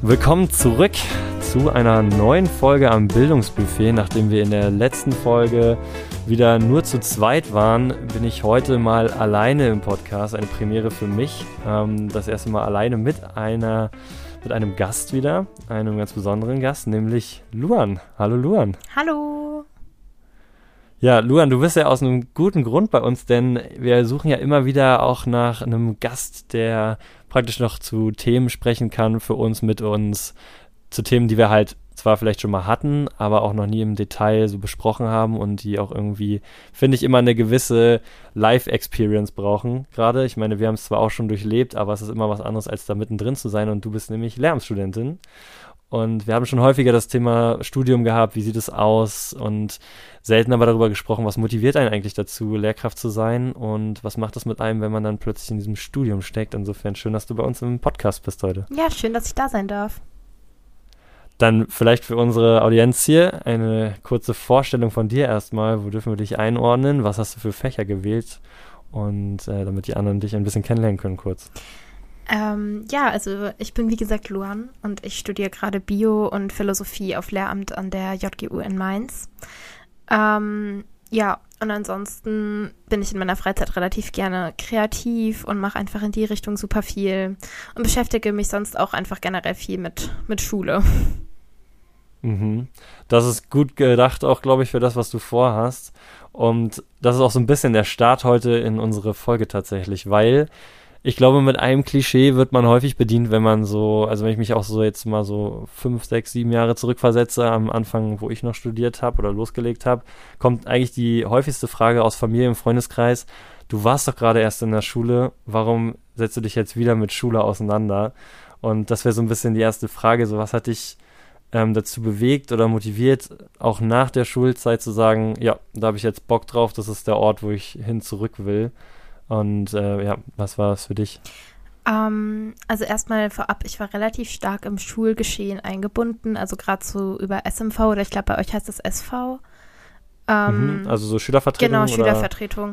Willkommen zurück zu einer neuen Folge am Bildungsbuffet. Nachdem wir in der letzten Folge wieder nur zu zweit waren, bin ich heute mal alleine im Podcast. Eine Premiere für mich. Das erste Mal alleine mit einem Gast wieder, einem ganz besonderen Gast, nämlich Luan. Hallo Luan. Hallo. Ja, Luan, du bist ja aus einem guten Grund bei uns, denn wir suchen ja immer wieder auch nach einem Gast, der praktisch noch zu Themen sprechen kann für uns, mit uns, zu Themen, die wir halt zwar vielleicht schon mal hatten, aber auch noch nie im Detail so besprochen haben und die auch irgendwie, finde ich, immer eine gewisse Live-Experience brauchen gerade. Ich meine, wir haben es zwar auch schon durchlebt, aber es ist immer was anderes, als da mittendrin zu sein, und du bist nämlich Lehramtsstudentin. Und wir haben schon häufiger das Thema Studium gehabt, wie sieht es aus, und selten aber darüber gesprochen, was motiviert einen eigentlich dazu, Lehrkraft zu sein, und was macht das mit einem, wenn man dann plötzlich in diesem Studium steckt. Insofern schön, dass du bei uns im Podcast bist heute. Ja, schön, dass ich da sein darf. Dann vielleicht für unsere Audienz hier eine kurze Vorstellung von dir erstmal. Wo dürfen wir dich einordnen? Was hast du für Fächer gewählt? Und damit die anderen dich ein bisschen kennenlernen können kurz. Also ich bin wie gesagt Luan und ich studiere gerade Bio und Philosophie auf Lehramt an der JGU in Mainz. Und ansonsten bin ich in meiner Freizeit relativ gerne kreativ und mache einfach in die Richtung super viel und beschäftige mich sonst auch einfach generell viel mit Schule. Mhm. Das ist gut gedacht auch, glaube ich, für das, was du vorhast. Und das ist auch so ein bisschen der Start heute in unsere Folge tatsächlich, weil ich glaube, mit einem Klischee wird man häufig bedient, wenn man so, also wenn ich mich auch so jetzt mal so 5, 6, 7 Jahre zurückversetze, am Anfang, wo ich noch studiert habe oder losgelegt habe, kommt eigentlich die häufigste Frage aus Familie und Freundeskreis: Du warst doch gerade erst in der Schule, warum setzt du dich jetzt wieder mit Schule auseinander? Und das wäre so ein bisschen die erste Frage, so was hat dich dazu bewegt oder motiviert, auch nach der Schulzeit zu sagen, ja, da habe ich jetzt Bock drauf, das ist der Ort, wo ich hin zurück will. Und was war es für dich? Also erstmal vorab, ich war relativ stark im Schulgeschehen eingebunden, also gerade so über SMV, oder ich glaube, bei euch heißt das SV. Also so Schülervertretung? Genau, oder? Schülervertretung.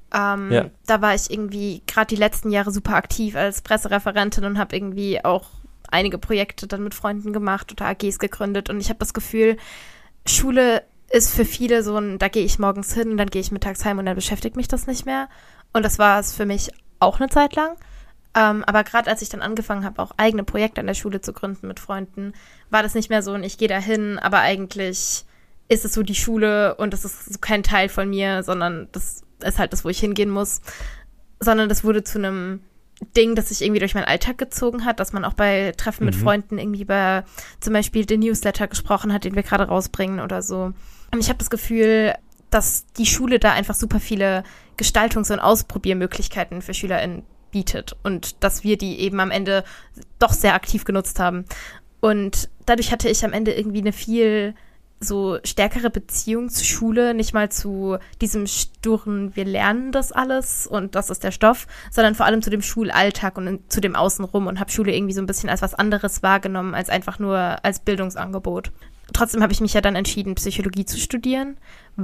Da war ich irgendwie gerade die letzten Jahre super aktiv als Pressereferentin und habe irgendwie auch einige Projekte dann mit Freunden gemacht oder AGs gegründet, und ich habe das Gefühl, Schule ist für viele so ein, da gehe ich morgens hin, dann gehe ich mittags heim und dann beschäftigt mich das nicht mehr. Und das war es für mich auch eine Zeit lang. Aber gerade als ich dann angefangen habe, auch eigene Projekte an der Schule zu gründen mit Freunden, war das nicht mehr so ein, ich gehe da hin, aber eigentlich ist es so die Schule und das ist so kein Teil von mir, sondern das ist halt das, wo ich hingehen muss. Sondern das wurde zu einem Ding, das sich irgendwie durch meinen Alltag gezogen hat, dass man auch bei Treffen mit Freunden irgendwie über zum Beispiel den Newsletter gesprochen hat, den wir gerade rausbringen oder so. Und ich habe das Gefühl, dass die Schule da einfach super viele Gestaltungs- und Ausprobiermöglichkeiten für SchülerInnen bietet und dass wir die eben am Ende doch sehr aktiv genutzt haben. Und dadurch hatte ich am Ende irgendwie eine viel so stärkere Beziehung zur Schule, nicht mal zu diesem sturen, wir lernen das alles und das ist der Stoff, sondern vor allem zu dem Schulalltag und zu dem Außenrum, und habe Schule irgendwie so ein bisschen als was anderes wahrgenommen, als einfach nur als Bildungsangebot. Trotzdem habe ich mich ja dann entschieden, Psychologie zu studieren,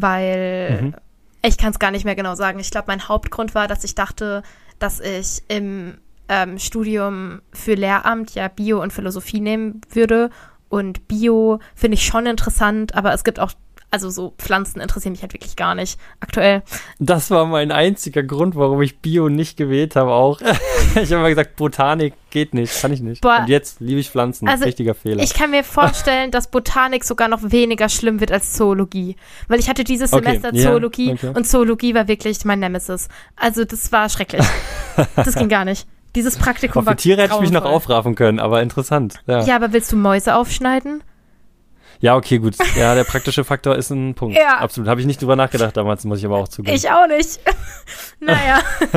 weil ich kann es gar nicht mehr genau sagen. Ich glaube, mein Hauptgrund war, dass ich dachte, dass ich im Studium für Lehramt ja Bio und Philosophie nehmen würde. Und Bio finde ich schon interessant, aber es gibt auch, also so Pflanzen interessieren mich halt wirklich gar nicht aktuell. Das war mein einziger Grund, warum ich Bio nicht gewählt habe auch. Ich habe immer gesagt, Botanik geht nicht, kann ich nicht. Boah, und jetzt liebe ich Pflanzen, also richtiger Fehler. Ich kann mir vorstellen, dass Botanik sogar noch weniger schlimm wird als Zoologie. Weil ich hatte dieses Semester Zoologie und Zoologie war wirklich mein Nemesis. Also das war schrecklich. Das ging gar nicht. Dieses Praktikum war für Tiere hätte ich mich noch aufraffen können, aber interessant. Ja, aber willst du Mäuse aufschneiden? Ja, okay, gut. Ja, der praktische Faktor ist ein Punkt. Ja. Absolut. Habe ich nicht drüber nachgedacht damals, muss ich aber auch zugeben. Ich auch nicht. Naja.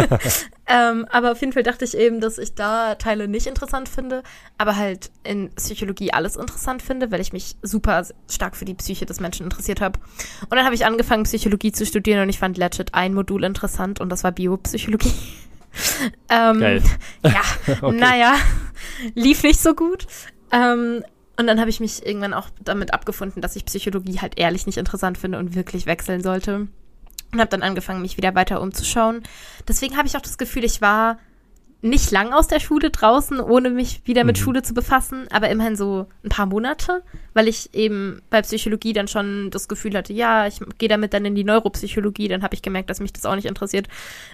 Aber auf jeden Fall dachte ich eben, dass ich da Teile nicht interessant finde, aber halt in Psychologie alles interessant finde, weil ich mich super stark für die Psyche des Menschen interessiert habe. Und dann habe ich angefangen, Psychologie zu studieren, und ich fand legit ein Modul interessant, und das war Biopsychologie. Geil. Ja, okay. Naja, lief nicht so gut. Und dann habe ich mich irgendwann auch damit abgefunden, dass ich Psychologie halt ehrlich nicht interessant finde und wirklich wechseln sollte. Und habe dann angefangen, mich wieder weiter umzuschauen. Deswegen habe ich auch das Gefühl, ich war nicht lang aus der Schule draußen, ohne mich wieder mit Schule zu befassen, aber immerhin so ein paar Monate, weil ich eben bei Psychologie dann schon das Gefühl hatte, ja, ich gehe damit dann in die Neuropsychologie, dann habe ich gemerkt, dass mich das auch nicht interessiert.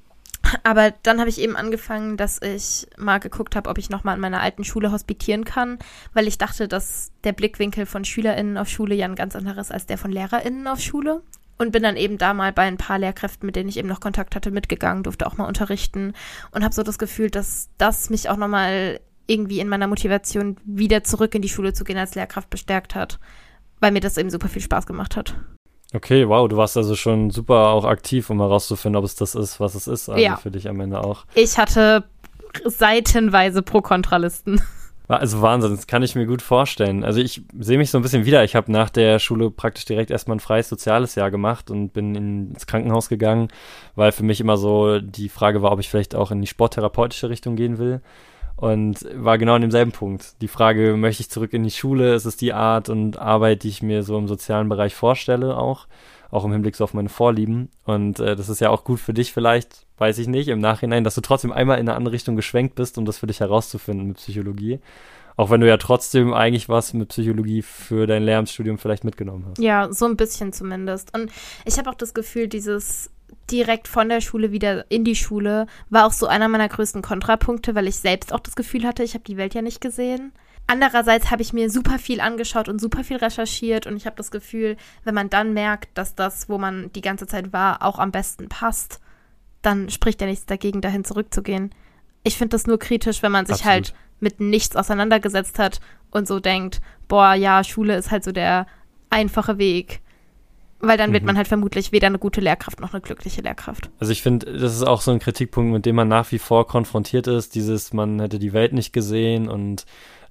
Aber dann habe ich eben angefangen, dass ich mal geguckt habe, ob ich nochmal an meiner alten Schule hospitieren kann, weil ich dachte, dass der Blickwinkel von SchülerInnen auf Schule ja ein ganz anderes als der von LehrerInnen auf Schule. Und bin dann eben da mal bei ein paar Lehrkräften, mit denen ich eben noch Kontakt hatte, mitgegangen, durfte auch mal unterrichten und habe so das Gefühl, dass das mich auch nochmal irgendwie in meiner Motivation, wieder zurück in die Schule zu gehen als Lehrkraft bestärkt hat, weil mir das eben super viel Spaß gemacht hat. Okay, wow, du warst also schon super auch aktiv, um herauszufinden, ob es das ist, was es ist, also für dich am Ende auch. Ich hatte seitenweise Pro-Kontralisten. Also Wahnsinn, das kann ich mir gut vorstellen. Also ich sehe mich so ein bisschen wieder. Ich habe nach der Schule praktisch direkt erstmal ein freies soziales Jahr gemacht und bin ins Krankenhaus gegangen, weil für mich immer so die Frage war, ob ich vielleicht auch in die sporttherapeutische Richtung gehen will. Und war genau an demselben Punkt. Die Frage, möchte ich zurück in die Schule? Ist es die Art und Arbeit, die ich mir so im sozialen Bereich vorstelle auch im Hinblick so auf meine Vorlieben. Und das ist ja auch gut für dich vielleicht, weiß ich nicht, im Nachhinein, dass du trotzdem einmal in eine andere Richtung geschwenkt bist, um das für dich herauszufinden mit Psychologie. Auch wenn du ja trotzdem eigentlich was mit Psychologie für dein Lehramtsstudium vielleicht mitgenommen hast. Ja, so ein bisschen zumindest. Und ich habe auch das Gefühl, dieses direkt von der Schule wieder in die Schule war auch so einer meiner größten Kontrapunkte, weil ich selbst auch das Gefühl hatte, ich habe die Welt ja nicht gesehen. Andererseits habe ich mir super viel angeschaut und super viel recherchiert und ich habe das Gefühl, wenn man dann merkt, dass das, wo man die ganze Zeit war, auch am besten passt, dann spricht ja nichts dagegen, dahin zurückzugehen. Ich finde das nur kritisch, wenn man sich halt mit nichts auseinandergesetzt hat und so denkt, boah, ja, Schule ist halt so der einfache Weg. Weil dann wird man halt vermutlich weder eine gute Lehrkraft noch eine glückliche Lehrkraft. Also ich finde, das ist auch so ein Kritikpunkt, mit dem man nach wie vor konfrontiert ist. Man hätte die Welt nicht gesehen und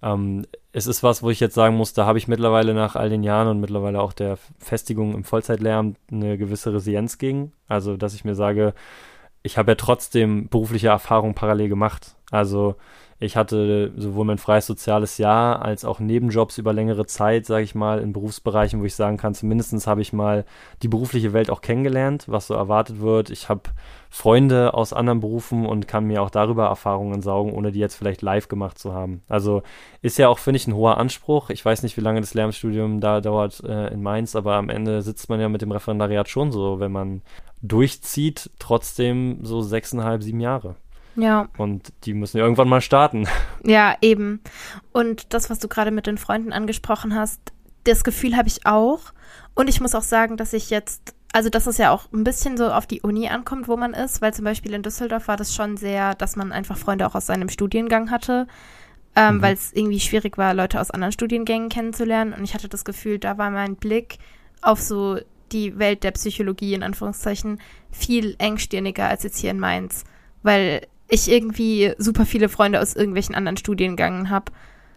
es ist was, wo ich jetzt sagen muss, da habe ich mittlerweile nach all den Jahren und mittlerweile auch der Festigung im Vollzeitlehramt eine gewisse Resilienz gegen. Also, dass ich mir sage, ich habe ja trotzdem berufliche Erfahrung parallel gemacht. Also ich hatte sowohl mein freies soziales Jahr als auch Nebenjobs über längere Zeit, sage ich mal, in Berufsbereichen, wo ich sagen kann, zumindest habe ich mal die berufliche Welt auch kennengelernt, was so erwartet wird. Ich habe Freunde aus anderen Berufen und kann mir auch darüber Erfahrungen saugen, ohne die jetzt vielleicht live gemacht zu haben. Also ist ja auch, finde ich, ein hoher Anspruch. Ich weiß nicht, wie lange das Lehramtsstudium da dauert in Mainz, aber am Ende sitzt man ja mit dem Referendariat schon so, wenn man durchzieht, trotzdem so 6,5, 7 Jahre. Ja. Und die müssen ja irgendwann mal starten. Ja, eben. Und das, was du gerade mit den Freunden angesprochen hast, das Gefühl habe ich auch. Und ich muss auch sagen, dass ich jetzt, also dass es ja auch ein bisschen so auf die Uni ankommt, wo man ist, weil zum Beispiel in Düsseldorf war das schon sehr, dass man einfach Freunde auch aus seinem Studiengang hatte, weil es irgendwie schwierig war, Leute aus anderen Studiengängen kennenzulernen. Und ich hatte das Gefühl, da war mein Blick auf so die Welt der Psychologie, in Anführungszeichen, viel engstirniger als jetzt hier in Mainz, weil ich irgendwie super viele Freunde aus irgendwelchen anderen Studiengängen habe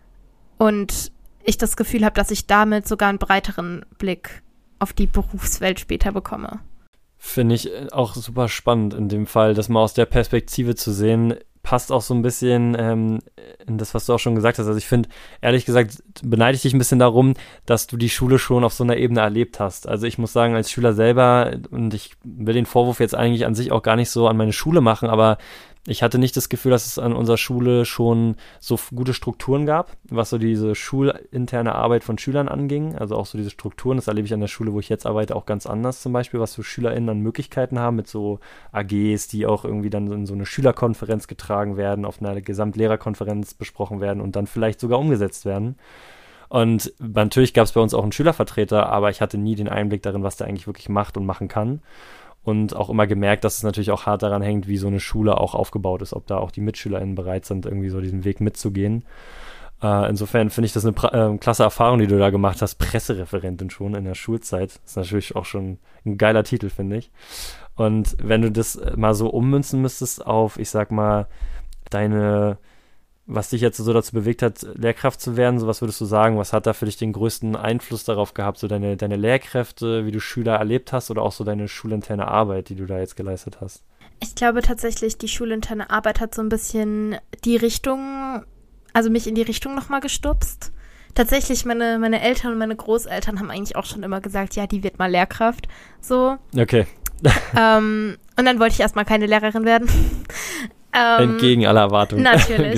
und ich das Gefühl habe, dass ich damit sogar einen breiteren Blick auf die Berufswelt später bekomme. Finde ich auch super spannend in dem Fall, das mal aus der Perspektive zu sehen, passt auch so ein bisschen in das, was du auch schon gesagt hast. Also ich finde, ehrlich gesagt, beneide ich dich ein bisschen darum, dass du die Schule schon auf so einer Ebene erlebt hast. Also ich muss sagen, als Schüler selber, und ich will den Vorwurf jetzt eigentlich an sich auch gar nicht so an meine Schule machen, aber ich hatte nicht das Gefühl, dass es an unserer Schule schon so gute Strukturen gab, was so diese schulinterne Arbeit von Schülern anging. Also auch so diese Strukturen, das erlebe ich an der Schule, wo ich jetzt arbeite, auch ganz anders zum Beispiel, was so SchülerInnen an Möglichkeiten haben mit so AGs, die auch irgendwie dann in so eine Schülerkonferenz getragen werden, auf einer Gesamtlehrerkonferenz besprochen werden und dann vielleicht sogar umgesetzt werden. Und natürlich gab es bei uns auch einen Schülervertreter, aber ich hatte nie den Einblick darin, was der eigentlich wirklich macht und machen kann. Und auch immer gemerkt, dass es natürlich auch hart daran hängt, wie so eine Schule auch aufgebaut ist, ob da auch die MitschülerInnen bereit sind, irgendwie so diesen Weg mitzugehen. Insofern finde ich das eine klasse Erfahrung, die du da gemacht hast, Pressereferentin schon in der Schulzeit. Das ist natürlich auch schon ein geiler Titel, finde ich. Und wenn du das mal so ummünzen müsstest auf, ich sag mal, was dich jetzt so dazu bewegt hat, Lehrkraft zu werden, so was würdest du sagen, was hat da für dich den größten Einfluss darauf gehabt, so deine Lehrkräfte, wie du Schüler erlebt hast oder auch so deine schulinterne Arbeit, die du da jetzt geleistet hast? Ich glaube tatsächlich, die schulinterne Arbeit hat so ein bisschen die Richtung, also mich in die Richtung nochmal gestupst. Tatsächlich, meine Eltern und meine Großeltern haben eigentlich auch schon immer gesagt, ja, die wird mal Lehrkraft, so. Okay. Und dann wollte ich erstmal keine Lehrerin werden. Entgegen aller Erwartungen. Natürlich.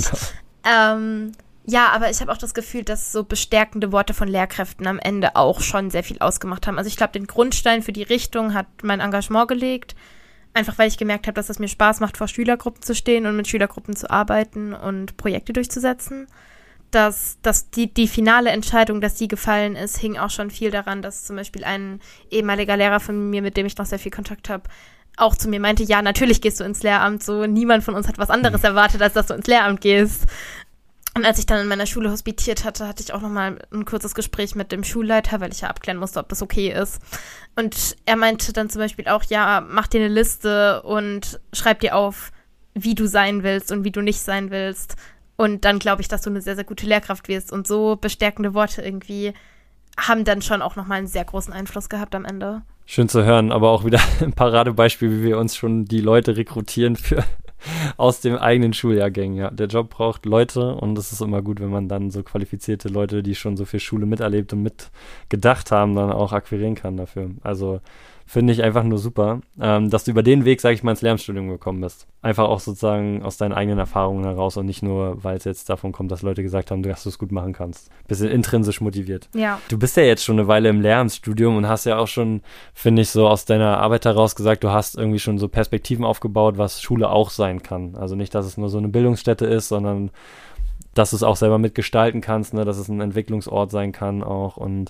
Genau. Ja, aber ich habe auch das Gefühl, dass so bestärkende Worte von Lehrkräften am Ende auch schon sehr viel ausgemacht haben. Also ich glaube, den Grundstein für die Richtung hat mein Engagement gelegt. Einfach weil ich gemerkt habe, dass es mir Spaß macht, vor Schülergruppen zu stehen und mit Schülergruppen zu arbeiten und Projekte durchzusetzen. Dass die finale Entscheidung, dass die gefallen ist, hing auch schon viel daran, dass zum Beispiel ein ehemaliger Lehrer von mir, mit dem ich noch sehr viel Kontakt habe, auch zu mir meinte, ja, natürlich gehst du ins Lehramt, so niemand von uns hat was anderes erwartet, als dass du ins Lehramt gehst. Und als ich dann in meiner Schule hospitiert hatte, hatte ich auch nochmal ein kurzes Gespräch mit dem Schulleiter, weil ich ja abklären musste, ob das okay ist. Und er meinte dann zum Beispiel auch, ja, mach dir eine Liste und schreib dir auf, wie du sein willst und wie du nicht sein willst. Und dann glaube ich, dass du eine sehr, sehr gute Lehrkraft wirst. Und so bestärkende Worte irgendwie haben dann schon auch nochmal einen sehr großen Einfluss gehabt am Ende. Schön zu hören, aber auch wieder ein Paradebeispiel, wie wir uns schon die Leute rekrutieren für aus dem eigenen Schuljahrgang. Ja, der Job braucht Leute und es ist immer gut, wenn man dann so qualifizierte Leute, die schon so viel Schule miterlebt und mitgedacht haben, dann auch akquirieren kann dafür. Also finde ich einfach nur super, dass du über den Weg, sage ich mal, ins Lehramtsstudium gekommen bist. Einfach auch sozusagen aus deinen eigenen Erfahrungen heraus und nicht nur, weil es jetzt davon kommt, dass Leute gesagt haben, dass du es gut machen kannst. Bisschen intrinsisch motiviert. Ja. Du bist ja jetzt schon eine Weile im Lehramtsstudium und hast ja auch schon, finde ich, so aus deiner Arbeit heraus gesagt, du hast irgendwie schon so Perspektiven aufgebaut, was Schule auch sein kann. Also nicht, dass es nur so eine Bildungsstätte ist, sondern dass du es auch selber mitgestalten kannst, ne? Dass es ein Entwicklungsort sein kann auch. Und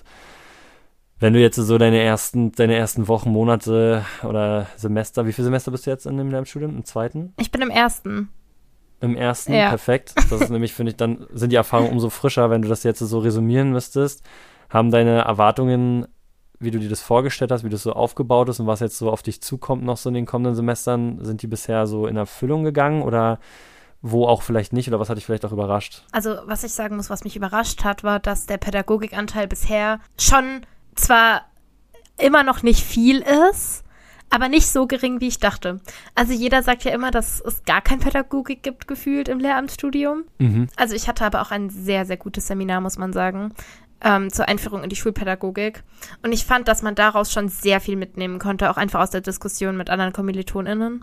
wenn du jetzt so deine ersten Wochen, Monate oder Semester, wie viele Semester bist du jetzt in dem Lehramtsstudium? Im zweiten? Ich bin im ersten. Im ersten, ja. Perfekt. Das ist nämlich, finde ich, dann sind die Erfahrungen umso frischer, wenn du das jetzt so resümieren müsstest. Haben deine Erwartungen, wie du dir das vorgestellt hast, wie das so aufgebaut ist und was jetzt so auf dich zukommt noch so in den kommenden Semestern, sind die bisher so in Erfüllung gegangen oder wo auch vielleicht nicht oder was hat dich vielleicht auch überrascht? Also was ich sagen muss, was mich überrascht hat, war, dass der Pädagogikanteil bisher schon zwar immer noch nicht viel ist, aber nicht so gering, wie ich dachte. Also jeder sagt ja immer, dass es gar kein Pädagogik gibt, gefühlt im Lehramtsstudium. Mhm. Also ich hatte aber auch ein sehr, sehr gutes Seminar, muss man sagen, zur Einführung in die Schulpädagogik. Und ich fand, dass man daraus schon sehr viel mitnehmen konnte, auch einfach aus der Diskussion mit anderen KommilitonInnen.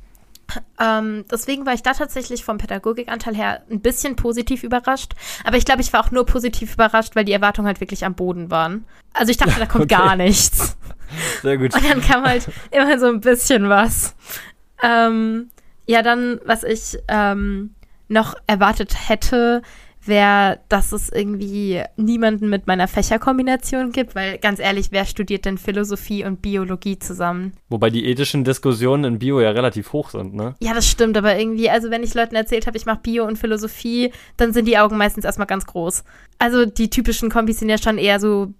Deswegen war ich da tatsächlich vom Pädagogikanteil her ein bisschen positiv überrascht. Aber ich glaube, ich war auch nur positiv überrascht, weil die Erwartungen halt wirklich am Boden waren. Also ich dachte, da kommt gar nichts. Sehr gut. Und dann kam halt immer so ein bisschen was. Ja, dann, was ich noch erwartet hätte, wäre, dass es irgendwie niemanden mit meiner Fächerkombination gibt, weil ganz ehrlich, wer studiert denn Philosophie und Biologie zusammen? Wobei die ethischen Diskussionen in Bio ja relativ hoch sind, ne? Ja, das stimmt, aber irgendwie, also wenn ich Leuten erzählt habe, ich mache Bio und Philosophie, dann sind die Augen meistens erstmal ganz groß. Also die typischen Kombis sind ja schon eher so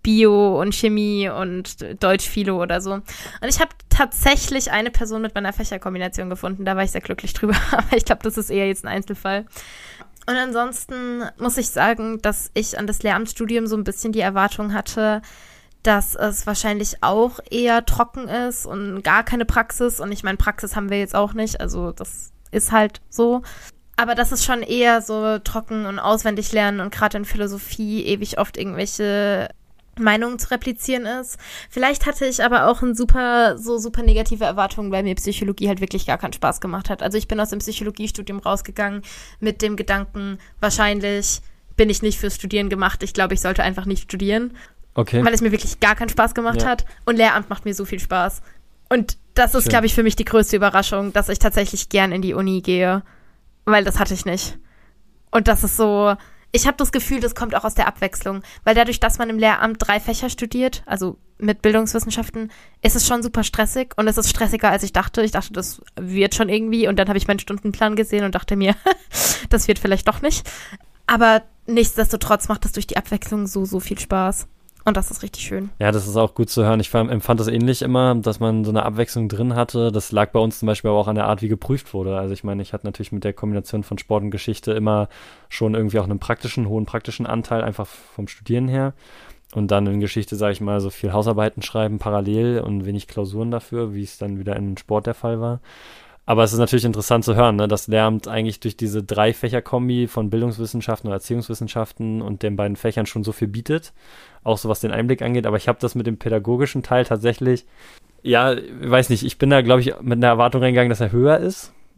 Bio und Chemie und Deutsch-Philo oder so. Und ich habe tatsächlich eine Person mit meiner Fächerkombination gefunden, da war ich sehr glücklich drüber, aber ich glaube, das ist eher jetzt ein Einzelfall. Und ansonsten muss ich sagen, dass ich an das Lehramtsstudium so ein bisschen die Erwartung hatte, dass es wahrscheinlich auch eher trocken ist und gar keine Praxis. Und ich meine, Praxis haben wir jetzt auch nicht, also das ist halt so. Aber dass es schon eher so trocken und auswendig lernen und gerade in Philosophie ewig oft irgendwelche Meinungen zu replizieren ist. Vielleicht hatte ich aber auch super negative Erwartungen, weil mir Psychologie halt wirklich gar keinen Spaß gemacht hat. Also ich bin aus dem Psychologiestudium rausgegangen mit dem Gedanken, wahrscheinlich bin ich nicht fürs Studieren gemacht. Ich glaube, ich sollte einfach nicht studieren. Okay. Weil es mir wirklich gar keinen Spaß gemacht hat. Und Lehramt macht mir so viel Spaß. Und das ist, glaube ich, für mich die größte Überraschung, dass ich tatsächlich gern in die Uni gehe. Weil das hatte ich nicht. Und das ist so... Ich habe das Gefühl, das kommt auch aus der Abwechslung, weil dadurch, dass man im Lehramt 3 Fächer studiert, also mit Bildungswissenschaften, ist es schon super stressig und es ist stressiger, als ich dachte. Ich dachte, das wird schon irgendwie und dann habe ich meinen Stundenplan gesehen und dachte mir, das wird vielleicht doch nicht. Aber nichtsdestotrotz macht das durch die Abwechslung so viel Spaß. Und das ist richtig schön. Ja, das ist auch gut zu hören. Ich empfand das ähnlich immer, dass man so eine Abwechslung drin hatte. Das lag bei uns zum Beispiel aber auch an der Art, wie geprüft wurde. Also ich meine, ich hatte natürlich mit der Kombination von Sport und Geschichte immer schon irgendwie auch einen hohen praktischen Anteil, einfach vom Studieren her. Und dann in Geschichte, sage ich mal, so viel Hausarbeiten schreiben parallel und wenig Klausuren dafür, wie es dann wieder in Sport der Fall war. Aber es ist natürlich interessant zu hören, ne, dass Lehramt eigentlich durch diese 3-Fächer-Kombi von Bildungswissenschaften oder Erziehungswissenschaften und den beiden Fächern schon so viel bietet, auch so was den Einblick angeht. Aber ich habe das mit dem pädagogischen Teil tatsächlich, ja, weiß nicht, ich bin da, glaube ich, mit einer Erwartung reingegangen, dass er höher ist.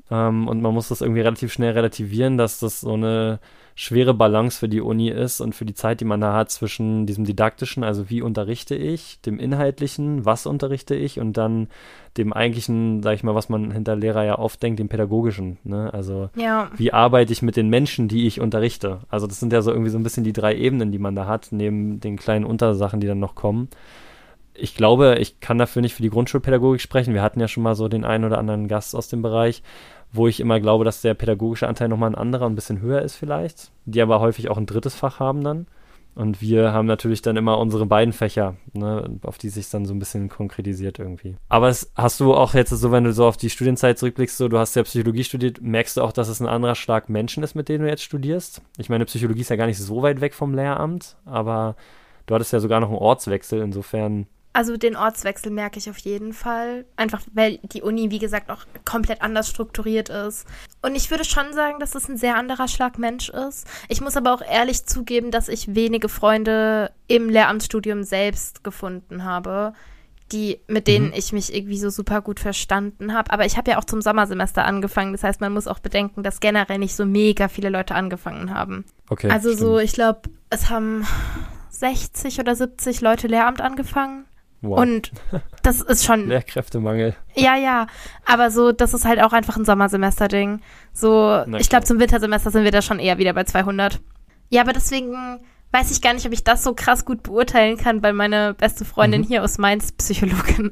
und man muss das irgendwie relativ schnell relativieren, dass das so eine schwere Balance für die Uni ist und für die Zeit, die man da hat zwischen diesem didaktischen, also wie unterrichte ich, dem inhaltlichen, was unterrichte ich und dann dem eigentlichen, sag ich mal, was man hinter Lehrer ja oft denkt, dem pädagogischen, ne? Also wie arbeite ich mit den Menschen, die ich unterrichte? Also das sind ja so irgendwie so ein bisschen die 3 Ebenen, die man da hat, neben den kleinen Untersachen, die dann noch kommen. Ich glaube, ich kann dafür nicht für die Grundschulpädagogik sprechen. Wir hatten ja schon mal so den einen oder anderen Gast aus dem Bereich, wo ich immer glaube, dass der pädagogische Anteil nochmal ein anderer, ein bisschen höher ist vielleicht, die aber häufig auch ein 3. Fach haben dann. Und wir haben natürlich dann immer unsere beiden Fächer, ne, auf die sich dann so ein bisschen konkretisiert irgendwie. Aber hast du auch jetzt so, wenn du so auf die Studienzeit zurückblickst, so, du hast ja Psychologie studiert, merkst du auch, dass es ein anderer Schlag Menschen ist, mit denen du jetzt studierst? Ich meine, Psychologie ist ja gar nicht so weit weg vom Lehramt, aber du hattest ja sogar noch einen Ortswechsel, insofern. Also den Ortswechsel merke ich auf jeden Fall. Einfach, weil die Uni, wie gesagt, auch komplett anders strukturiert ist. Und ich würde schon sagen, dass es ein sehr anderer Schlag Mensch ist. Ich muss aber auch ehrlich zugeben, dass ich wenige Freunde im Lehramtsstudium selbst gefunden habe, mit denen ich mich irgendwie so super gut verstanden habe. Aber ich habe ja auch zum Sommersemester angefangen. Das heißt, man muss auch bedenken, dass generell nicht so mega viele Leute angefangen haben. Okay, also stimmt. so, ich glaube, es haben 60 oder 70 Leute Lehramt angefangen. Wow. Und das ist schon... Lehrkräftemangel. Ja, aber so, das ist halt auch einfach ein Sommersemester-Ding. So, ich glaube, zum Wintersemester sind wir da schon eher wieder bei 200. Ja, aber deswegen weiß ich gar nicht, ob ich das so krass gut beurteilen kann, weil meine beste Freundin hier aus Mainz Psychologin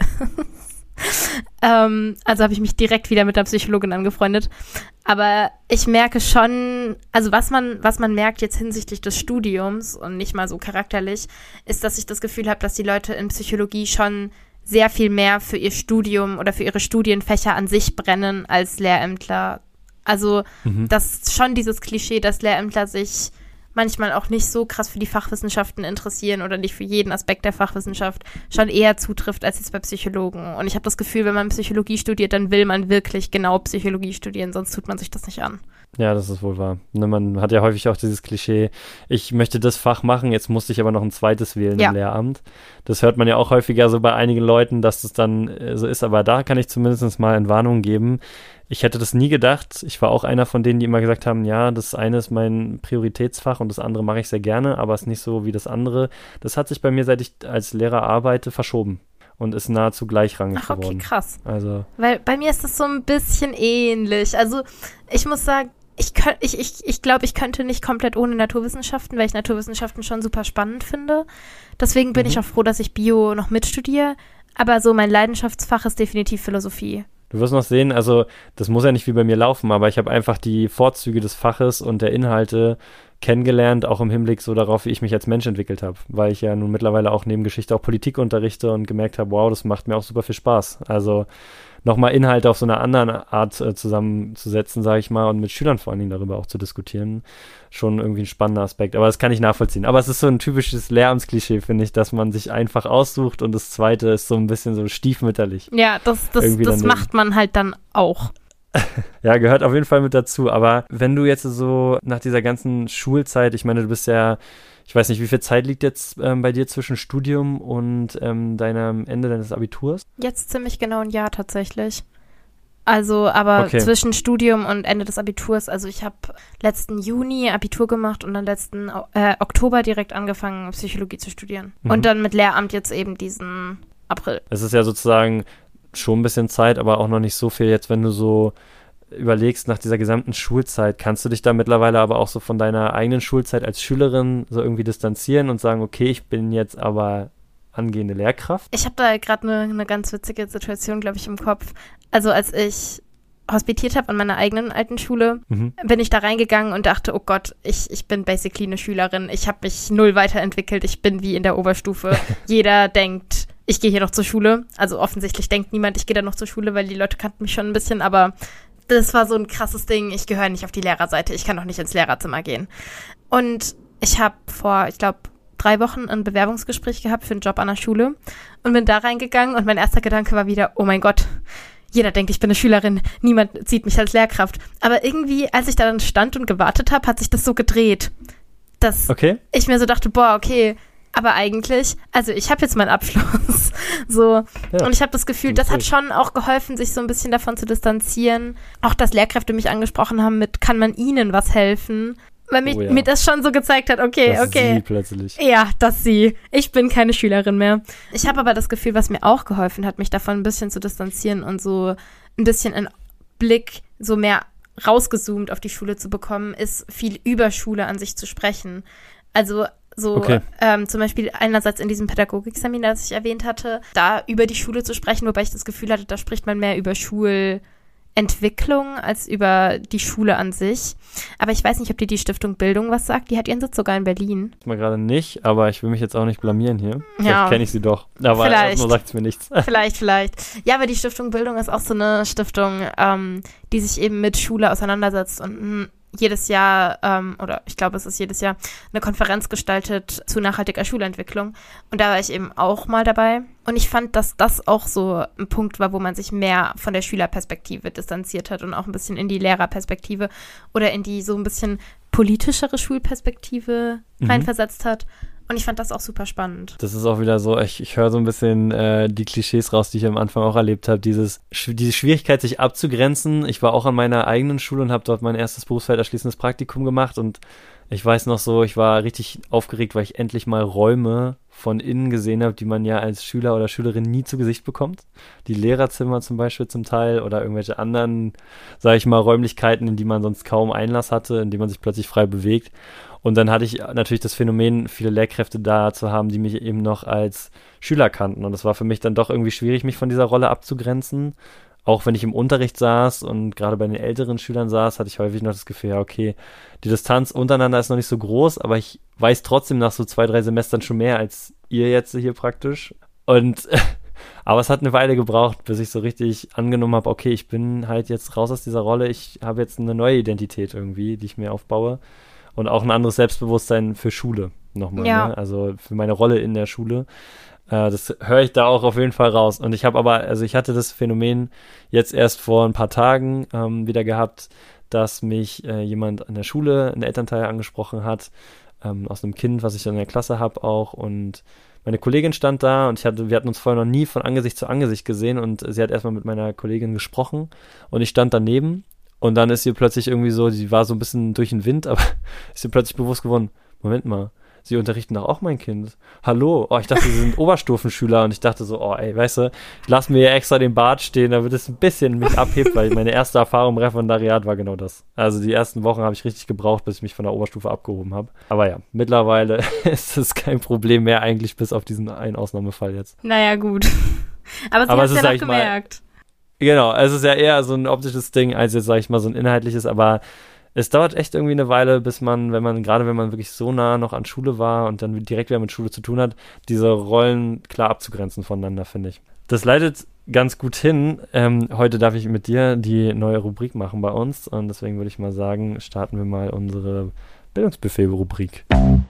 also habe ich mich direkt wieder mit einer Psychologin angefreundet. Aber ich merke schon, also was man merkt jetzt hinsichtlich des Studiums und nicht mal so charakterlich, ist, dass ich das Gefühl habe, dass die Leute in Psychologie schon sehr viel mehr für ihr Studium oder für ihre Studienfächer an sich brennen als Lehrämtler. Also das ist schon dieses Klischee, dass Lehrämtler sich manchmal auch nicht so krass für die Fachwissenschaften interessieren oder nicht für jeden Aspekt der Fachwissenschaft, schon eher zutrifft als jetzt bei Psychologen. Und ich habe das Gefühl, wenn man Psychologie studiert, dann will man wirklich genau Psychologie studieren, sonst tut man sich das nicht an. Ja, das ist wohl wahr. Ne, man hat ja häufig auch dieses Klischee, ich möchte das Fach machen, jetzt musste ich aber noch ein zweites wählen im Lehramt. Das hört man ja auch häufiger so bei einigen Leuten, dass das dann so ist, aber da kann ich zumindest mal in Warnung geben. Ich hätte das nie gedacht. Ich war auch einer von denen, die immer gesagt haben, ja, das eine ist mein Prioritätsfach und das andere mache ich sehr gerne, aber es ist nicht so wie das andere. Das hat sich bei mir, seit ich als Lehrer arbeite, verschoben und ist nahezu gleichrangig geworden. Okay, krass. Also. Weil bei mir ist das so ein bisschen ähnlich. Also ich muss sagen, ich glaube, ich könnte nicht komplett ohne Naturwissenschaften, weil ich Naturwissenschaften schon super spannend finde. Deswegen bin ich auch froh, dass ich Bio noch mitstudiere. Aber so mein Leidenschaftsfach ist definitiv Philosophie. Du wirst noch sehen, also das muss ja nicht wie bei mir laufen, aber ich habe einfach die Vorzüge des Faches und der Inhalte kennengelernt, auch im Hinblick so darauf, wie ich mich als Mensch entwickelt habe, weil ich ja nun mittlerweile auch neben Geschichte auch Politik unterrichte und gemerkt habe, wow, das macht mir auch super viel Spaß. Also nochmal Inhalte auf so einer anderen Art zusammenzusetzen, sage ich mal, und mit Schülern vor allen Dingen darüber auch zu diskutieren, schon irgendwie ein spannender Aspekt. Aber das kann ich nachvollziehen. Aber es ist so ein typisches Lehramtsklischee, finde ich, dass man sich einfach aussucht und das Zweite ist so ein bisschen so stiefmütterlich. Ja, das macht man halt dann auch. Ja, gehört auf jeden Fall mit dazu. Aber wenn du jetzt so nach dieser ganzen Schulzeit, ich meine, du bist ja, ich weiß nicht, wie viel Zeit liegt jetzt bei dir zwischen Studium und deinem Ende deines Abiturs? Jetzt ziemlich genau ein Jahr tatsächlich. Also, aber zwischen Studium und Ende des Abiturs, also ich habe letzten Juni Abitur gemacht und dann letzten Oktober direkt angefangen, Psychologie zu studieren. Und dann mit Lehramt jetzt eben diesen April. Es ist ja sozusagen schon ein bisschen Zeit, aber auch noch nicht so viel. Jetzt, wenn du so überlegst nach dieser gesamten Schulzeit, kannst du dich da mittlerweile aber auch so von deiner eigenen Schulzeit als Schülerin so irgendwie distanzieren und sagen, okay, ich bin jetzt aber angehende Lehrkraft? Ich habe da gerade eine ganz witzige Situation, glaube ich, im Kopf. Also als ich hospitiert habe an meiner eigenen alten Schule, bin ich da reingegangen und dachte, oh Gott, ich bin basically eine Schülerin. Ich habe mich null weiterentwickelt. Ich bin wie in der Oberstufe. Jeder denkt, ich gehe hier noch zur Schule. Also offensichtlich denkt niemand, ich gehe da noch zur Schule, weil die Leute kannten mich schon ein bisschen, aber das war so ein krasses Ding. Ich gehöre nicht auf die Lehrerseite. Ich kann auch nicht ins Lehrerzimmer gehen. Und ich habe vor, ich glaube, 3 Wochen ein Bewerbungsgespräch gehabt für einen Job an der Schule und bin da reingegangen und mein erster Gedanke war wieder, oh mein Gott, jeder denkt, ich bin eine Schülerin, niemand sieht mich als Lehrkraft. Aber irgendwie, als ich da dann stand und gewartet habe, hat sich das so gedreht, dass ich mir so dachte, boah, okay, Aber eigentlich, also ich habe jetzt meinen Abschluss, so, ja. Und ich habe das Gefühl, das hat schon auch geholfen, sich so ein bisschen davon zu distanzieren. Auch, dass Lehrkräfte mich angesprochen haben mit, kann man ihnen was helfen? Weil mir das schon so gezeigt hat, okay. Sie plötzlich. Ja, dass sie. Ich bin keine Schülerin mehr. Ich habe aber das Gefühl, was mir auch geholfen hat, mich davon ein bisschen zu distanzieren und so ein bisschen einen Blick so mehr rausgezoomt auf die Schule zu bekommen, ist viel über Schule an sich zu sprechen. Also so zum Beispiel einerseits in diesem Pädagogikseminar, das ich erwähnt hatte, da über die Schule zu sprechen, wobei ich das Gefühl hatte, da spricht man mehr über Schulentwicklung als über die Schule an sich. Aber ich weiß nicht, ob dir die Stiftung Bildung was sagt. Die hat ihren Sitz sogar in Berlin. Mal gerade nicht, aber ich will mich jetzt auch nicht blamieren hier. Vielleicht kenne ich sie doch. Aber erstmal sagt es mir nichts. Vielleicht. Ja, aber die Stiftung Bildung ist auch so eine Stiftung, die sich eben mit Schule auseinandersetzt und jedes Jahr, oder ich glaube, es ist jedes Jahr, eine Konferenz gestaltet zu nachhaltiger Schulentwicklung. Und da war ich eben auch mal dabei. Und ich fand, dass das auch so ein Punkt war, wo man sich mehr von der Schülerperspektive distanziert hat und auch ein bisschen in die Lehrerperspektive oder in die so ein bisschen politischere Schulperspektive reinversetzt hat. Und ich fand das auch super spannend. Das ist auch wieder so, ich höre so ein bisschen die Klischees raus, die ich am Anfang auch erlebt habe. Diese Schwierigkeit, sich abzugrenzen. Ich war auch an meiner eigenen Schule und habe dort mein erstes Berufsfeld erschließendes Praktikum gemacht. Und ich weiß noch so, ich war richtig aufgeregt, weil ich endlich mal Räume von innen gesehen habe, die man ja als Schüler oder Schülerin nie zu Gesicht bekommt. Die Lehrerzimmer zum Beispiel zum Teil oder irgendwelche anderen, sage ich mal, Räumlichkeiten, in die man sonst kaum Einlass hatte, in die man sich plötzlich frei bewegt. Und dann hatte ich natürlich das Phänomen, viele Lehrkräfte da zu haben, die mich eben noch als Schüler kannten. Und es war für mich dann doch irgendwie schwierig, mich von dieser Rolle abzugrenzen. Auch wenn ich im Unterricht saß und gerade bei den älteren Schülern saß, hatte ich häufig noch das Gefühl, ja, okay, die Distanz untereinander ist noch nicht so groß, aber ich weiß trotzdem nach so 2-3 Semestern schon mehr als ihr jetzt hier praktisch. Und aber es hat eine Weile gebraucht, bis ich so richtig angenommen habe, okay, ich bin halt jetzt raus aus dieser Rolle, ich habe jetzt eine neue Identität irgendwie, die ich mir aufbaue. Und auch ein anderes Selbstbewusstsein für Schule nochmal, ne? Also für meine Rolle in der Schule. Das höre ich da auch auf jeden Fall raus. Und ich hatte das Phänomen jetzt erst vor ein paar Tagen wieder gehabt, dass mich jemand an der Schule, ein Elternteil angesprochen hat, aus einem Kind, was ich dann in der Klasse habe auch. Und meine Kollegin stand da und wir hatten uns vorher noch nie von Angesicht zu Angesicht gesehen und sie hat erstmal mit meiner Kollegin gesprochen und ich stand daneben. Und dann ist ihr plötzlich irgendwie so, sie war so ein bisschen durch den Wind, aber ist ihr plötzlich bewusst geworden, Moment mal, sie unterrichten doch auch mein Kind. Hallo, ich dachte, sie sind Oberstufenschüler und ich dachte so, weißt du, ich lasse mir extra den Bart stehen, damit es ein bisschen mich abhebt, weil meine erste Erfahrung im Referendariat war genau das. Also die ersten Wochen habe ich richtig gebraucht, bis ich mich von der Oberstufe abgehoben habe. Aber ja, mittlerweile ist es kein Problem mehr eigentlich, bis auf diesen einen Ausnahmefall jetzt. Naja, gut. Aber sie hat es ja noch gemerkt. Genau, es ist ja eher so ein optisches Ding, als jetzt, sag ich mal, so ein inhaltliches, aber es dauert echt irgendwie eine Weile, bis man, wenn man wirklich so nah noch an Schule war und dann direkt wieder mit Schule zu tun hat, diese Rollen klar abzugrenzen voneinander, finde ich. Das leitet ganz gut hin. Heute darf ich mit dir die neue Rubrik machen bei uns und deswegen würde ich mal sagen, starten wir mal unsere Bildungsbuffet-Rubrik.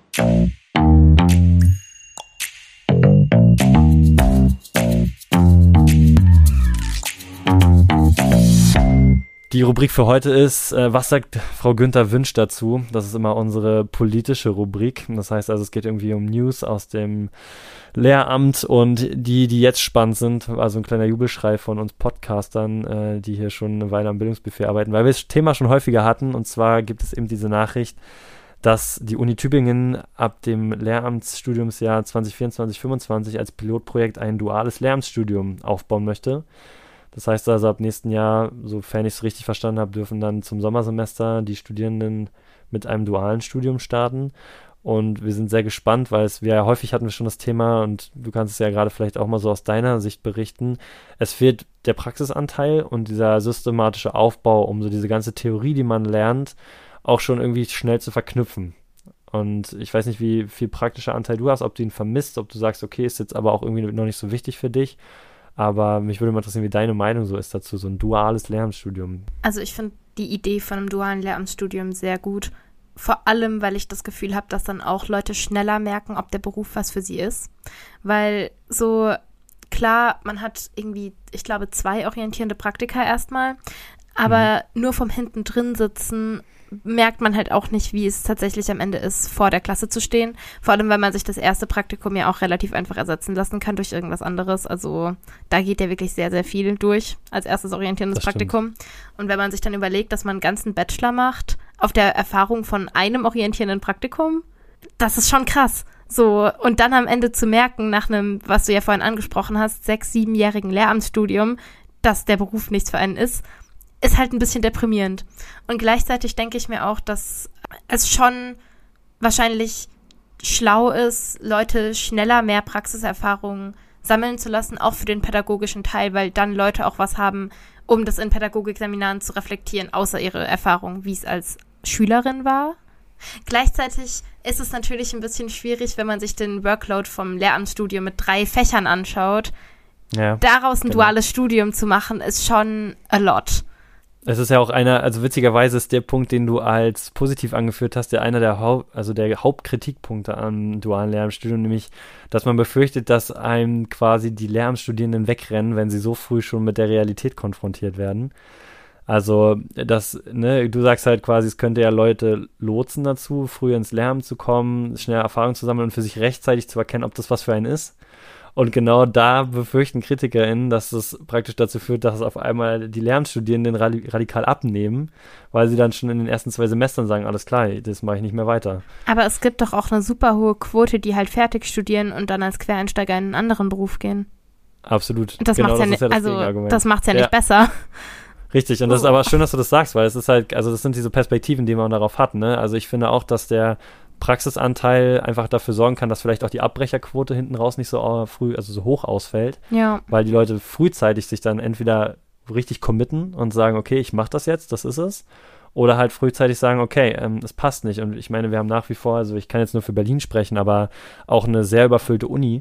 Die Rubrik für heute ist, was sagt Frau Günther Wünsch dazu? Das ist immer unsere politische Rubrik. Das heißt also, es geht irgendwie um News aus dem Lehramt und die jetzt spannend sind. Also ein kleiner Jubelschrei von uns Podcastern, die hier schon eine Weile am Bildungsbuffet arbeiten, weil wir das Thema schon häufiger hatten. Und zwar gibt es eben diese Nachricht, dass die Uni Tübingen ab dem Lehramtsstudiumsjahr 2024/25 als Pilotprojekt ein duales Lehramtsstudium aufbauen möchte. Das heißt also, ab nächsten Jahr, sofern ich es richtig verstanden habe, dürfen dann zum Sommersemester die Studierenden mit einem dualen Studium starten. Und wir sind sehr gespannt, weil häufig hatten wir schon das Thema und du kannst es ja gerade vielleicht auch mal so aus deiner Sicht berichten. Es fehlt der Praxisanteil und dieser systematische Aufbau, um so diese ganze Theorie, die man lernt, auch schon irgendwie schnell zu verknüpfen. Und ich weiß nicht, wie viel praktischer Anteil du hast, ob du ihn vermisst, ob du sagst, okay, ist jetzt aber auch irgendwie noch nicht so wichtig für dich. Aber mich würde mal interessieren, wie deine Meinung so ist dazu, so ein duales Lehramtsstudium. Also ich finde die Idee von einem dualen Lehramtsstudium sehr gut. Vor allem, weil ich das Gefühl habe, dass dann auch Leute schneller merken, ob der Beruf was für sie ist. Weil so, klar, man hat irgendwie, ich glaube, 2 orientierende Praktika erstmal, aber nur vom hinten drin sitzen merkt man halt auch nicht, wie es tatsächlich am Ende ist, vor der Klasse zu stehen. Vor allem, weil man sich das erste Praktikum ja auch relativ einfach ersetzen lassen kann durch irgendwas anderes. Also da geht ja wirklich sehr, sehr viel durch als erstes orientierendes Praktikum. Und wenn man sich dann überlegt, dass man einen ganzen Bachelor macht auf der Erfahrung von einem orientierenden Praktikum, das ist schon krass. So, und dann am Ende zu merken, nach einem, was du ja vorhin angesprochen hast, 6-7-jährigen Lehramtsstudium, dass der Beruf nichts für einen ist halt ein bisschen deprimierend. Und gleichzeitig denke ich mir auch, dass es schon wahrscheinlich schlau ist, Leute schneller mehr Praxiserfahrung sammeln zu lassen, auch für den pädagogischen Teil, weil dann Leute auch was haben, um das in Pädagogikseminaren zu reflektieren, außer ihre Erfahrung, wie es als Schülerin war. Gleichzeitig ist es natürlich ein bisschen schwierig, wenn man sich den Workload vom Lehramtsstudium mit 3 Fächern anschaut. Ja, daraus ein duales Studium zu machen, ist schon a lot. Es ist ja auch also witzigerweise ist der Punkt, den du als positiv angeführt hast, ja einer der Hauptkritikpunkte am dualen Lehramtsstudium, nämlich, dass man befürchtet, dass einem quasi die Lehramtsstudierenden wegrennen, wenn sie so früh schon mit der Realität konfrontiert werden. Also, du sagst halt quasi, es könnte ja Leute lotsen dazu, früh ins Lehramt zu kommen, schnell Erfahrung zu sammeln und für sich rechtzeitig zu erkennen, ob das was für einen ist. Und genau da befürchten KritikerInnen, dass es praktisch dazu führt, dass auf einmal die Lehramtsstudierenden radikal abnehmen, weil sie dann schon in den ersten 2 Semestern sagen, alles klar, das mache ich nicht mehr weiter. Aber es gibt doch auch eine super hohe Quote, die halt fertig studieren und dann als Quereinsteiger in einen anderen Beruf gehen. Absolut. Das macht es ja nicht besser. Richtig, und das ist aber schön, dass du das sagst, weil es ist halt, also das sind diese Perspektiven, die man darauf hat, ne? Also ich finde auch, dass der Praxisanteil einfach dafür sorgen kann, dass vielleicht auch die Abbrecherquote hinten raus nicht so früh, also so hoch ausfällt, weil die Leute frühzeitig sich dann entweder richtig committen und sagen, okay, ich mache das jetzt, das ist es, oder halt frühzeitig sagen, okay, es passt nicht. Und ich meine, wir haben nach wie vor, also ich kann jetzt nur für Berlin sprechen, aber auch eine sehr überfüllte Uni.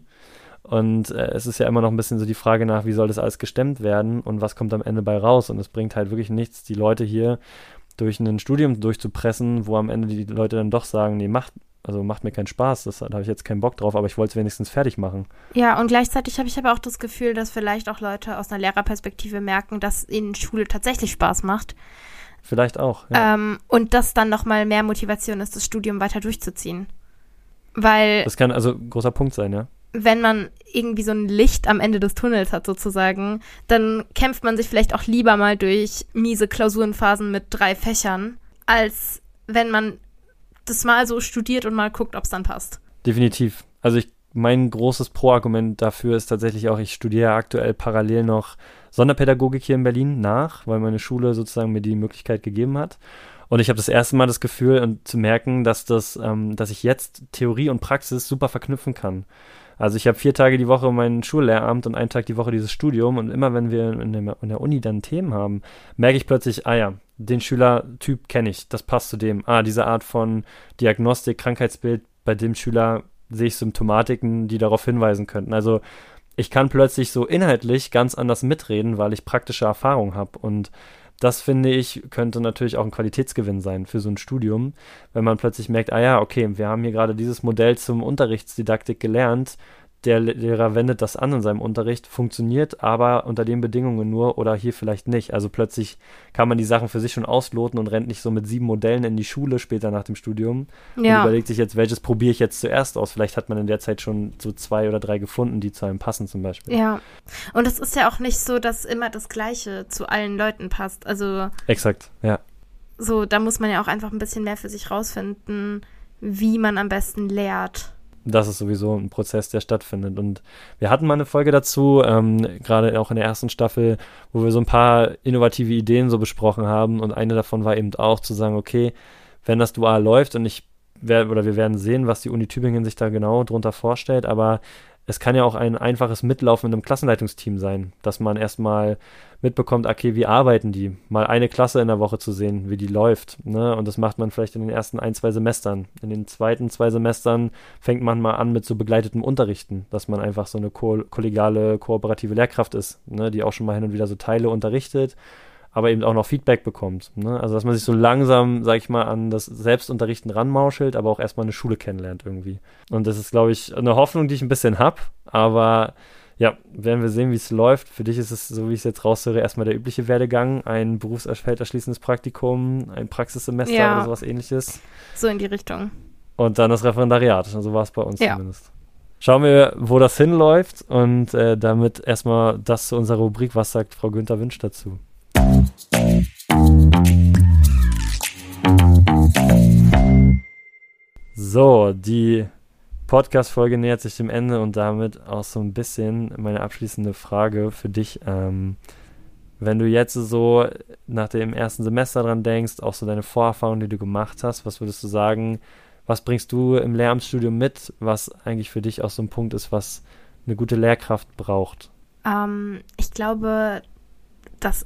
Und es ist ja immer noch ein bisschen so die Frage nach, wie soll das alles gestemmt werden und was kommt am Ende bei raus? Und es bringt halt wirklich nichts, die Leute hier durch ein Studium durchzupressen, wo am Ende die Leute dann doch sagen, nee, macht mir keinen Spaß, da habe ich jetzt keinen Bock drauf, aber ich wollte es wenigstens fertig machen. Ja, und gleichzeitig habe ich aber auch das Gefühl, dass vielleicht auch Leute aus einer Lehrerperspektive merken, dass ihnen Schule tatsächlich Spaß macht. Vielleicht auch, ja. Und das dann nochmal mehr Motivation ist, das Studium weiter durchzuziehen. Weil das kann also ein großer Punkt sein, ja. Wenn man irgendwie so ein Licht am Ende des Tunnels hat sozusagen, dann kämpft man sich vielleicht auch lieber mal durch miese Klausurenphasen mit 3 Fächern, als wenn man das mal so studiert und mal guckt, ob es dann passt. Definitiv. Also mein großes Pro-Argument dafür ist tatsächlich auch, ich studiere aktuell parallel noch Sonderpädagogik hier in Berlin nach, weil meine Schule sozusagen mir die Möglichkeit gegeben hat. Und ich habe das erste Mal das Gefühl und zu merken, dass ich jetzt Theorie und Praxis super verknüpfen kann. Also ich habe 4 Tage die Woche mein Schullehramt und 1 Tag die Woche dieses Studium und immer wenn wir in der Uni dann Themen haben, merke ich plötzlich, den Schülertyp kenne ich, das passt zu dem. Diese Art von Diagnostik, Krankheitsbild, bei dem Schüler sehe ich Symptomatiken, die darauf hinweisen könnten. Also ich kann plötzlich so inhaltlich ganz anders mitreden, weil ich praktische Erfahrung habe und das, finde ich, könnte natürlich auch ein Qualitätsgewinn sein für so ein Studium, wenn man plötzlich merkt, okay, wir haben hier gerade dieses Modell zum Unterrichtsdidaktik gelernt, der Lehrer wendet das an in seinem Unterricht, funktioniert aber unter den Bedingungen nur oder hier vielleicht nicht. Also plötzlich kann man die Sachen für sich schon ausloten und rennt nicht so mit 7 Modellen in die Schule später nach dem Studium und überlegt sich jetzt, welches probiere ich jetzt zuerst aus. Vielleicht hat man in der Zeit schon so 2 oder 3 gefunden, die zu einem passen zum Beispiel. Ja, und es ist ja auch nicht so, dass immer das Gleiche zu allen Leuten passt. Also exakt, ja. So, da muss man ja auch einfach ein bisschen mehr für sich rausfinden, wie man am besten lehrt. Das ist sowieso ein Prozess, der stattfindet. Und wir hatten mal eine Folge dazu, gerade auch in der ersten Staffel, wo wir so ein paar innovative Ideen so besprochen haben. Und eine davon war eben auch zu sagen, okay, wenn das dual läuft und wir werden sehen, was die Uni Tübingen sich da genau drunter vorstellt, aber es kann ja auch ein einfaches Mitlaufen in einem Klassenleitungsteam sein, dass man erstmal mitbekommt, okay, wie arbeiten die? Mal eine Klasse in der Woche zu sehen, wie die läuft. Ne? Und das macht man vielleicht in den ersten 1-2 Semestern. In den zweiten 2 Semestern fängt man mal an mit so begleitetem Unterrichten, dass man einfach so eine kollegiale, kooperative Lehrkraft ist, ne? Die auch schon mal hin und wieder so Teile unterrichtet, aber eben auch noch Feedback bekommt. Ne? Also dass man sich so langsam, sag ich mal, an das Selbstunterrichten ranmauschelt, aber auch erstmal eine Schule kennenlernt irgendwie. Und das ist, glaube ich, eine Hoffnung, die ich ein bisschen habe, aber Ja, werden wir sehen, wie es läuft. Für dich ist es, so wie ich es jetzt raushöre, erstmal der übliche Werdegang. Ein berufsfelderschließendes Praktikum, ein Praxissemester oder sowas ähnliches. So in die Richtung. Und dann das Referendariat. So war es bei uns zumindest. Schauen wir, wo das hinläuft. Und damit erstmal das zu unserer Rubrik. Was sagt Frau Günther Wünsch dazu? So, die Podcast-Folge nähert sich dem Ende und damit auch so ein bisschen meine abschließende Frage für dich. Wenn du jetzt so nach dem ersten Semester dran denkst, auch so deine Vorerfahrungen, die du gemacht hast, was würdest du sagen, was bringst du im Lehramtsstudium mit, was eigentlich für dich auch so ein Punkt ist, was eine gute Lehrkraft braucht? Ich glaube, dass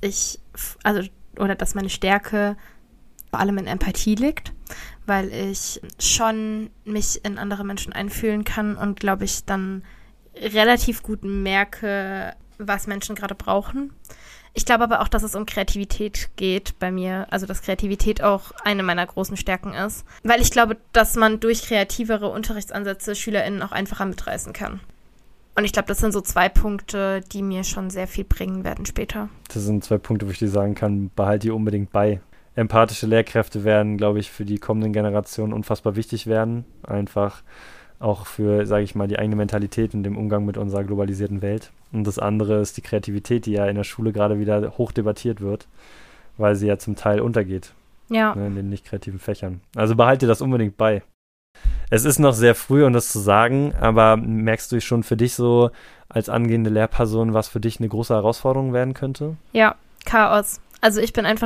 dass meine Stärke vor allem in Empathie liegt, weil ich schon mich in andere Menschen einfühlen kann und, glaube ich, dann relativ gut merke, was Menschen gerade brauchen. Ich glaube aber auch, dass es um Kreativität geht bei mir, also dass Kreativität auch eine meiner großen Stärken ist, weil ich glaube, dass man durch kreativere Unterrichtsansätze SchülerInnen auch einfacher mitreißen kann. Und ich glaube, das sind so 2 Punkte, die mir schon sehr viel bringen werden später. Das sind 2 Punkte, wo ich dir sagen kann, behalte die unbedingt bei. Empathische Lehrkräfte werden, glaube ich, für die kommenden Generationen unfassbar wichtig werden. Einfach auch für, sage ich mal, die eigene Mentalität und den Umgang mit unserer globalisierten Welt. Und das andere ist die Kreativität, die ja in der Schule gerade wieder hoch debattiert wird, weil sie ja zum Teil untergeht. Ja. In den nicht kreativen Fächern. Also behalte das unbedingt bei. Es ist noch sehr früh, um das zu sagen, aber merkst du schon für dich so als angehende Lehrperson, was für dich eine große Herausforderung werden könnte? Ja, Chaos. Also ich bin einfach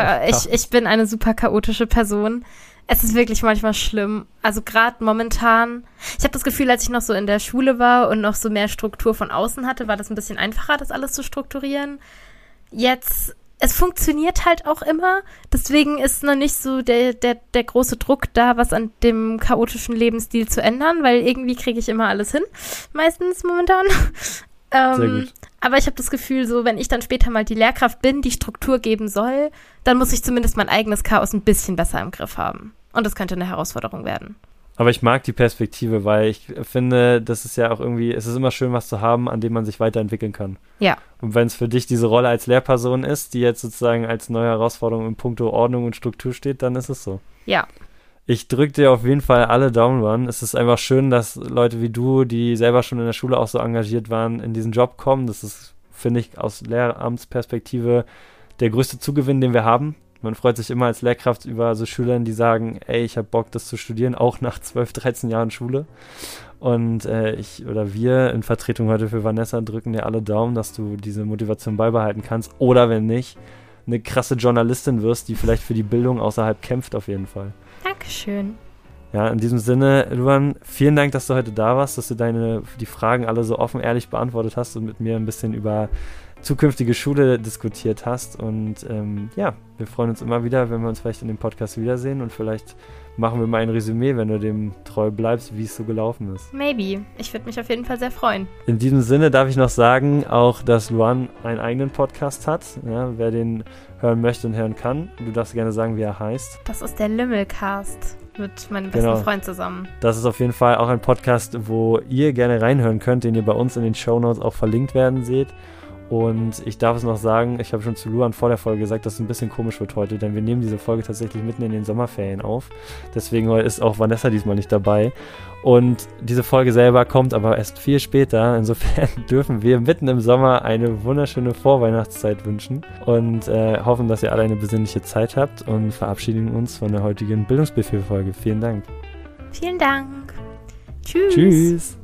ich bin eine super chaotische Person. Es ist wirklich manchmal schlimm. Also gerade momentan, ich habe das Gefühl, als ich noch so in der Schule war und noch so mehr Struktur von außen hatte, war das ein bisschen einfacher, das alles zu strukturieren. Jetzt, es funktioniert halt auch immer. Deswegen ist noch nicht so der große Druck da, was an dem chaotischen Lebensstil zu ändern, weil irgendwie kriege ich immer alles hin. Meistens momentan. Sehr gut. Aber ich habe das Gefühl, so wenn ich dann später mal die Lehrkraft bin, die Struktur geben soll, dann muss ich zumindest mein eigenes Chaos ein bisschen besser im Griff haben. Und das könnte eine Herausforderung werden. Aber ich mag die Perspektive, weil ich finde, das ist ja auch irgendwie, es ist immer schön, was zu haben, an dem man sich weiterentwickeln kann. Ja. Und wenn es für dich diese Rolle als Lehrperson ist, die jetzt sozusagen als neue Herausforderung in puncto Ordnung und Struktur steht, dann ist es so. Ja. Ich drücke dir auf jeden Fall alle Daumen ran. Es ist einfach schön, dass Leute wie du, die selber schon in der Schule auch so engagiert waren, in diesen Job kommen. Das ist, finde ich, aus Lehramtsperspektive der größte Zugewinn, den wir haben. Man freut sich immer als Lehrkraft über so Schülerinnen, die sagen, ey, ich habe Bock, das zu studieren, auch nach 12, 13 Jahren Schule. Und wir in Vertretung heute für Vanessa drücken dir alle Daumen, dass du diese Motivation beibehalten kannst. Oder wenn nicht, eine krasse Journalistin wirst, die vielleicht für die Bildung außerhalb kämpft auf jeden Fall. Dankeschön. Ja, in diesem Sinne, Luan, vielen Dank, dass du heute da warst, dass du die Fragen alle so offen, ehrlich beantwortet hast und mit mir ein bisschen über zukünftige Schule diskutiert hast. Und wir freuen uns immer wieder, wenn wir uns vielleicht in dem Podcast wiedersehen und vielleicht machen wir mal ein Resümee, wenn du dem treu bleibst, wie es so gelaufen ist. Maybe. Ich würde mich auf jeden Fall sehr freuen. In diesem Sinne darf ich noch sagen, auch, dass Luan einen eigenen Podcast hat. Ja, wer den hören möchte und hören kann. Du darfst gerne sagen, wie er heißt. Das ist der Lümmelcast mit meinem besten Freund zusammen. Das ist auf jeden Fall auch ein Podcast, wo ihr gerne reinhören könnt, den ihr bei uns in den Shownotes auch verlinkt werden seht. Und ich darf es noch sagen, ich habe schon zu Luan vor der Folge gesagt, dass es ein bisschen komisch wird heute, denn wir nehmen diese Folge tatsächlich mitten in den Sommerferien auf. Deswegen ist auch Vanessa diesmal nicht dabei. Und diese Folge selber kommt aber erst viel später. Insofern dürfen wir mitten im Sommer eine wunderschöne Vorweihnachtszeit wünschen und hoffen, dass ihr alle eine besinnliche Zeit habt und verabschieden uns von der heutigen Bildungsbefehl-Folge. Vielen Dank. Vielen Dank. Tschüss. Tschüss.